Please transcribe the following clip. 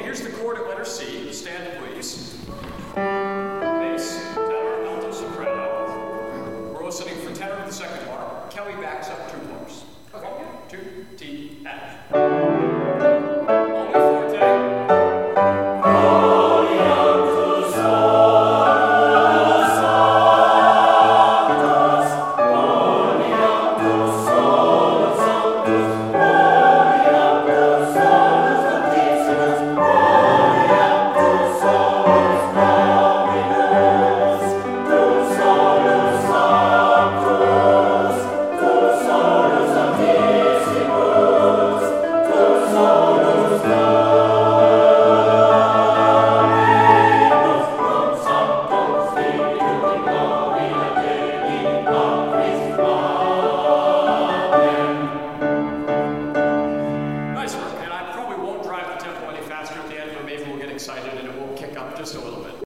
here's the chord at letter C. Stand, please. Bass, tenor, alto, soprano. We're listening for tenor in the second bar. Kelly backs up 2 bars. Okay. 2, T, F. Only forte. Maybe we'll get excited and it will kick up just a little bit.